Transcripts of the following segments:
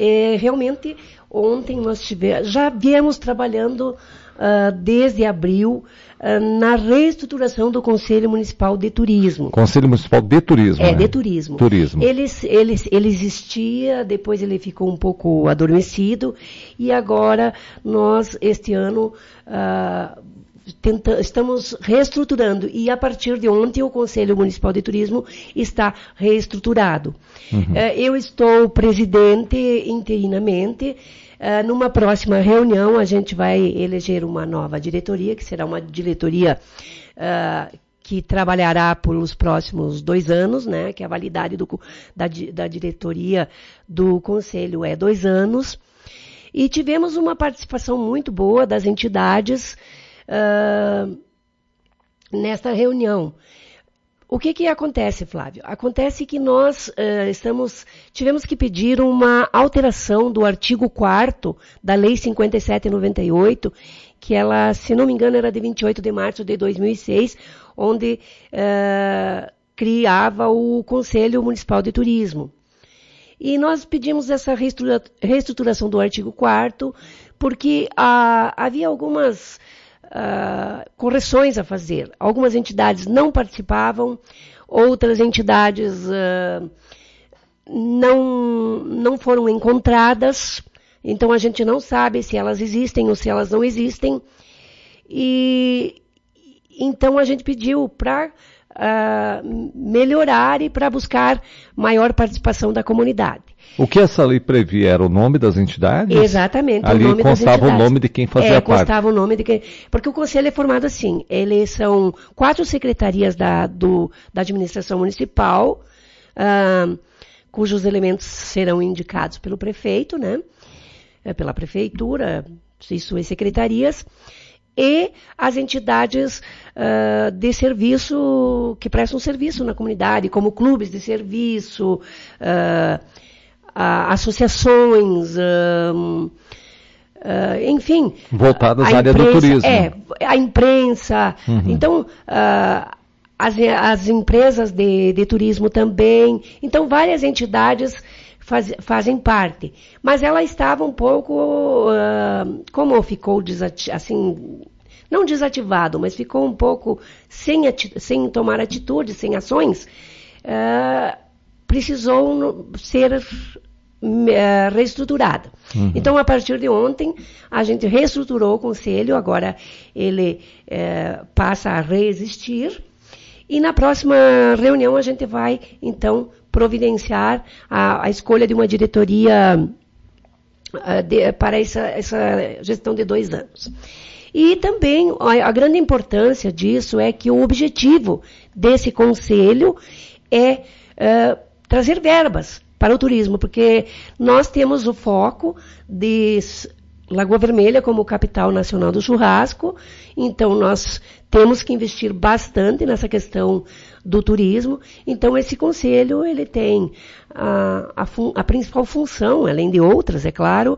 Realmente, ontem nós já viemos trabalhando desde abril na reestruturação do Conselho Municipal de Turismo. Conselho Municipal de Turismo, de Turismo. Ele existia, depois ele ficou um pouco adormecido, e agora nós, este ano, estamos reestruturando, e a partir de ontem o Conselho Municipal de Turismo está reestruturado. Eu estou presidente interinamente. Numa próxima reunião a gente vai eleger uma nova diretoria, que será uma diretoria que trabalhará pelos próximos 2 anos, né, que a validade da diretoria do Conselho é 2 anos. E tivemos uma participação muito boa das entidades nesta reunião. O que acontece, Flávio? Acontece que nós tivemos que pedir uma alteração do artigo 4º da Lei 5798, que ela, se não me engano, era de 28 de março de 2006, onde criava o Conselho Municipal de Turismo. E nós pedimos essa reestruturação do artigo 4º, porque havia algumas correções a fazer. Algumas entidades não participavam, outras entidades não foram encontradas, então a gente não sabe se elas existem ou se elas não existem. E então a gente pediu para melhorar e para buscar maior participação da comunidade. O que essa lei previa era o nome das entidades? Exatamente. Ali constava o nome de quem fazia parte. Constava o nome de quem... Porque o Conselho é formado assim. Eles são 4 secretarias da administração municipal, cujos elementos serão indicados pelo prefeito, né? Pela prefeitura e suas secretarias. E as entidades de serviço, que prestam serviço na comunidade, como clubes de serviço, associações, enfim. Voltadas à área do turismo. A imprensa. Então, as empresas de turismo também. Então, várias entidades fazem parte. Mas ela estava um pouco, como ficou assim, não desativado, mas ficou um pouco sem tomar atitude, sem ações, precisou ser reestruturada. Então, a partir de ontem, a gente reestruturou o Conselho, agora ele passa a reexistir, e na próxima reunião a gente vai, então, providenciar a escolha de uma diretoria para essa gestão de 2 anos. E também a grande importância disso é que o objetivo desse conselho é trazer verbas para o turismo, porque nós temos o foco de Lagoa Vermelha como capital nacional do churrasco, então nós temos que investir bastante nessa questão do turismo. Então esse conselho, ele tem a principal função, além de outras, é claro,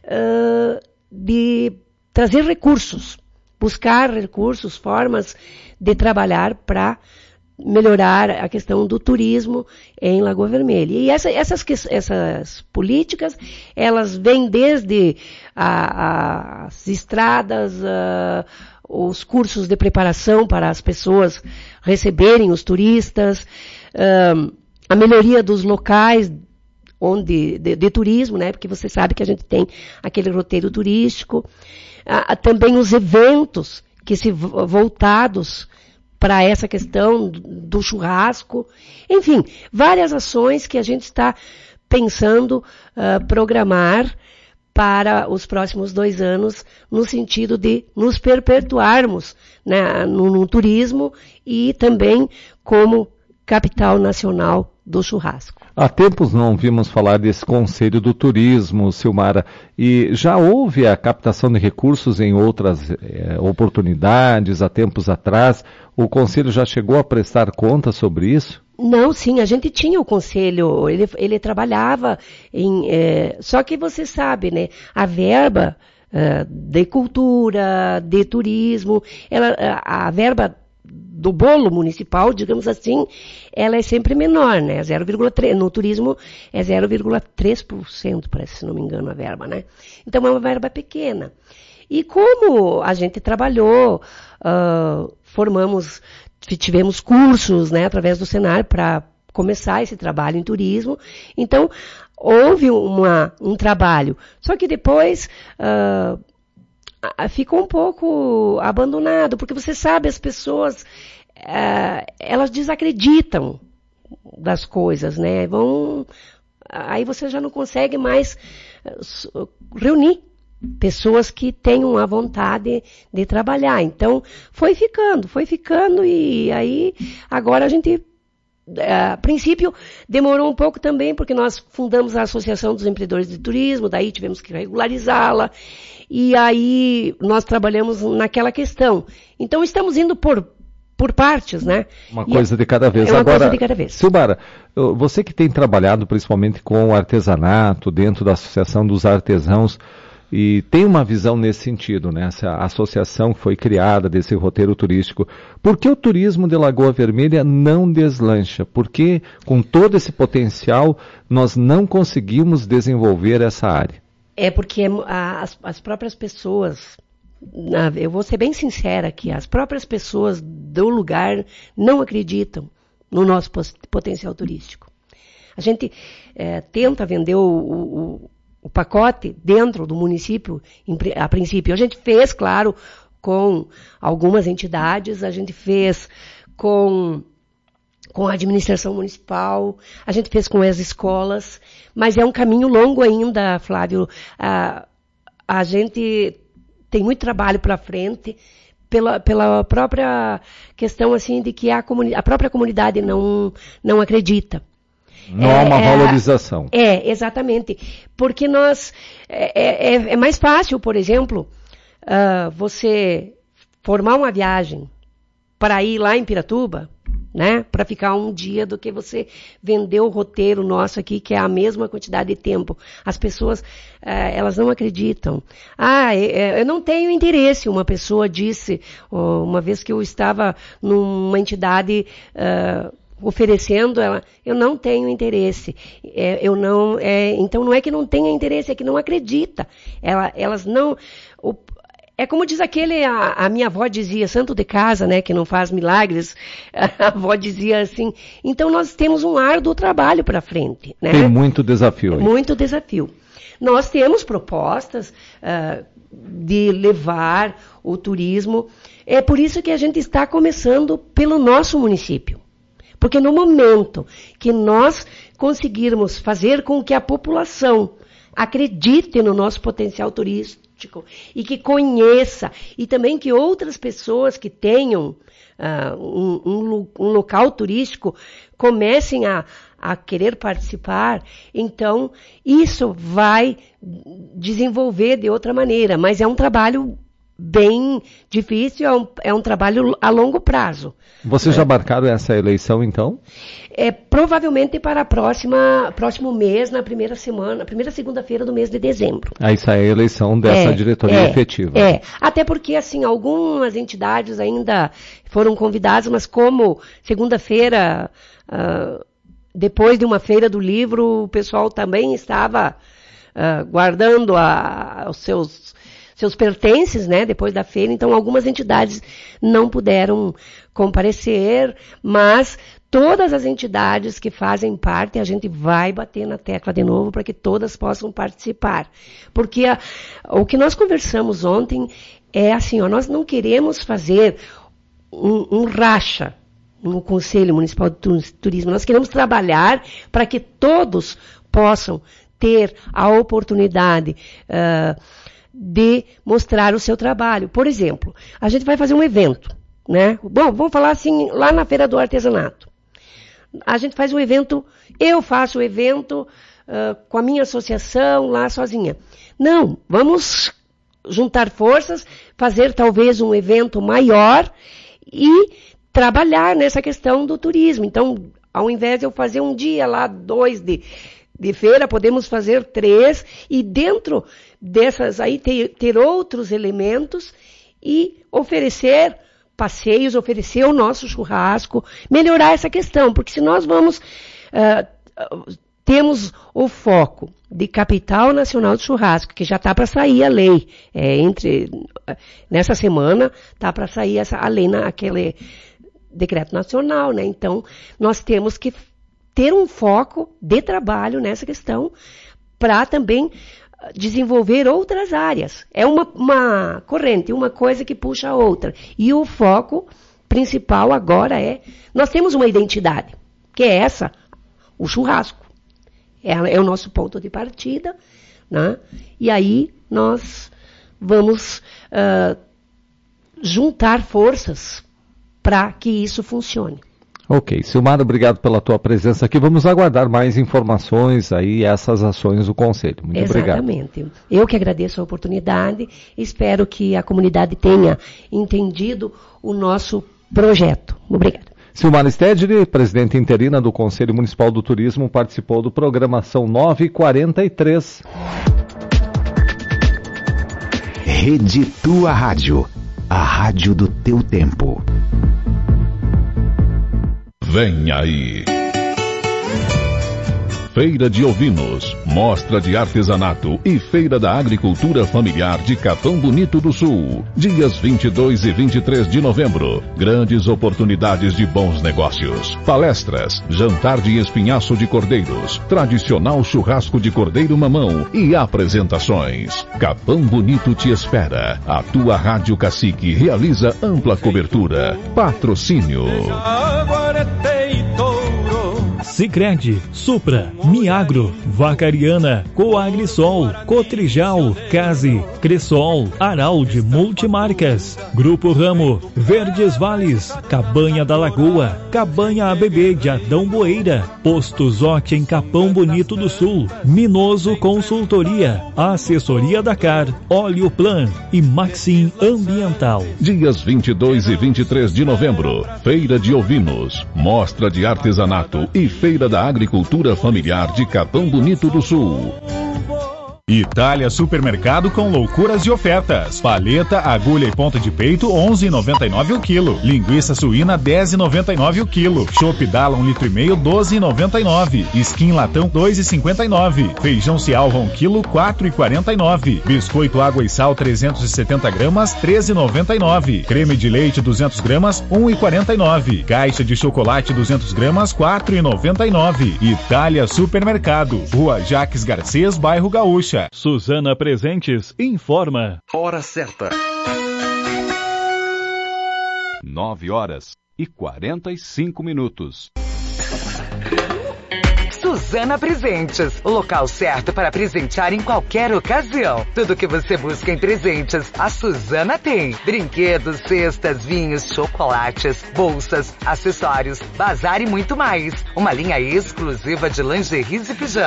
de trazer recursos, buscar recursos, formas de trabalhar para melhorar a questão do turismo em Lagoa Vermelha. E essas políticas, elas vêm desde as estradas, os cursos de preparação para as pessoas receberem os turistas, a melhoria dos locais de turismo, né? Porque você sabe que a gente tem aquele roteiro turístico, também os eventos voltados para essa questão do churrasco, enfim, várias ações que a gente está pensando programar para os próximos 2 anos, no sentido de nos perpetuarmos, né, no turismo e também como capital nacional do churrasco. Há tempos não ouvimos falar desse Conselho do Turismo, Silmara, e já houve a captação de recursos em outras oportunidades, há tempos atrás. O Conselho já chegou a prestar conta sobre isso? Não, sim, a gente tinha o Conselho, ele trabalhava só que você sabe, né, a verba de cultura, de turismo, a verba do bolo municipal, digamos assim, ela é sempre menor, né? 0,3%. No turismo é 0,3%, parece, se não me engano, a verba, né? Então é uma verba pequena. E como a gente trabalhou, tivemos cursos, né, através do Senar para começar esse trabalho em turismo, então houve um trabalho. Só que depois ficou um pouco abandonado, porque você sabe, as pessoas, elas desacreditam das coisas, né? Aí você já não consegue mais reunir pessoas que tenham a vontade de trabalhar. Então, foi ficando, e aí, agora a gente, a princípio, demorou um pouco também, porque nós fundamos a Associação dos Empreendedores de Turismo, daí tivemos que regularizá-la, e aí nós trabalhamos naquela questão. Então, estamos indo por partes, né? Uma coisa de cada vez. Agora, coisa de cada vez. Silmara, você que tem trabalhado principalmente com o artesanato, dentro da Associação dos Artesãos, e tem uma visão nesse sentido, né? Essa associação que foi criada desse roteiro turístico. Por que o turismo de Lagoa Vermelha não deslancha? Por que, com todo esse potencial, nós não conseguimos desenvolver essa área? É porque as próprias pessoas, eu vou ser bem sincera aqui, as próprias pessoas do lugar não acreditam no nosso potencial turístico. A gente tenta vender o pacote dentro do município, a princípio. A gente fez, claro, com algumas entidades, a gente fez com a administração municipal, a gente fez com as escolas, mas é um caminho longo ainda, Flávio. A gente tem muito trabalho para frente, pela própria questão assim de que a própria comunidade não acredita. Não há uma valorização. Exatamente. Porque é mais fácil, por exemplo, você formar uma viagem para ir lá em Piratuba, né, para ficar um dia, do que você vender o roteiro nosso aqui, que é a mesma quantidade de tempo. As pessoas, elas não acreditam. Eu não tenho interesse, uma pessoa disse, uma vez que eu estava numa entidade oferecendo, eu não tenho interesse. Então não é que não tenha interesse, é que não acredita. Elas não... É como diz a minha avó dizia, santo de casa, né, que não faz milagres, a avó dizia assim. Então nós temos um árduo trabalho para frente, né? Tem muito desafio aí. Muito desafio. Nós temos propostas de levar o turismo. É por isso que a gente está começando pelo nosso município. Porque no momento que nós conseguirmos fazer com que a população acredite no nosso potencial turístico e que conheça, e também que outras pessoas que tenham um local turístico comecem a querer participar, então isso vai desenvolver de outra maneira. Mas é um trabalho bem difícil, é um trabalho a longo prazo. Vocês já marcaram essa eleição, então? Provavelmente para próximo mês, na primeira segunda-feira do mês de dezembro. Aí sai a eleição dessa diretoria efetiva. Até porque, assim, algumas entidades ainda foram convidadas, mas como segunda-feira, depois de uma feira do livro, o pessoal também estava guardando os seus pertences, né, depois da feira, então algumas entidades não puderam comparecer, mas todas as entidades que fazem parte, a gente vai bater na tecla de novo para que todas possam participar. Porque o que nós conversamos ontem é assim, nós não queremos fazer um racha no Conselho Municipal de Turismo, nós queremos trabalhar para que todos possam ter a oportunidade de mostrar o seu trabalho. Por exemplo, a gente vai fazer um evento, né? Bom, vamos falar assim, lá na Feira do Artesanato. A gente faz um evento, eu faço o evento com a minha associação lá sozinha. Não, vamos juntar forças, fazer talvez um evento maior e trabalhar nessa questão do turismo. Então, ao invés de eu fazer um dia lá, 2 de feira, podemos fazer 3 e dentro dessas aí ter outros elementos e oferecer passeios, oferecer o nosso churrasco, melhorar essa questão, porque se nós vamos, temos o foco de capital nacional de churrasco, que já está para sair a lei, nessa semana está para sair a lei naquele decreto nacional, né? Então, nós temos que ter um foco de trabalho nessa questão para também desenvolver outras áreas. É uma corrente, uma coisa que puxa a outra. E o foco principal agora nós temos uma identidade, que é essa, o churrasco. É o nosso ponto de partida, né? E aí nós vamos juntar forças para que isso funcione. Ok. Silmara, obrigado pela tua presença aqui. Vamos aguardar mais informações aí, essas ações do Conselho. Muito obrigado. Exatamente. Eu que agradeço a oportunidade. Espero que a comunidade tenha entendido o nosso projeto. Obrigada. Silmara Stedley, presidente interina do Conselho Municipal do Turismo, participou do Programação 943. Rede Tua Rádio, a rádio do teu tempo. Vem aí. Feira de Ovinos, Mostra de Artesanato e Feira da Agricultura Familiar de Capão Bonito do Sul. Dias 22 e 23 de novembro. Grandes oportunidades de bons negócios. Palestras, jantar de espinhaço de cordeiros, tradicional churrasco de cordeiro mamão e apresentações. Capão Bonito te espera. A tua Rádio Cacique realiza ampla cobertura. Patrocínio. Sicredi, Supra, Miagro, Vacariana, Coagrisol, Cotrijal, Case, Cressol, Araldi Multimarcas, Grupo Ramo, Verdes Vales, Cabanha da Lagoa, Cabanha ABB de Adão Boeira, Posto Zote em Capão Bonito do Sul, Minoso Consultoria, Assessoria Dakar, Óleo Plan e Maxim Ambiental. Dias 22 e 23 de novembro, Feira de Ovinos, Mostra de Artesanato e Feira da Agricultura Familiar de Capão Bonito do Sul. Itália Supermercado com loucuras de ofertas. Paleta, agulha e ponta de peito 11,99 o quilo. Linguiça suína 10,99 o quilo. Chopp Dala 1,5 litro 12,99. Skin latão 2,59. Feijão Cialva 1 quilo 4,49. Biscoito Água e Sal 370 gramas 13,99. Creme de leite 200 gramas 1,49. Caixa de chocolate 200 gramas 4,99. Itália Supermercado, Rua Jaques Garcês, bairro Gaúcha. Suzana Presentes informa. Hora certa. 9h45. Suzana Presentes, o local certo para presentear em qualquer ocasião. Tudo que você busca em presentes, a Suzana tem. Brinquedos, cestas, vinhos, chocolates, bolsas, acessórios, bazar e muito mais. Uma linha exclusiva de lingeries e pijamas.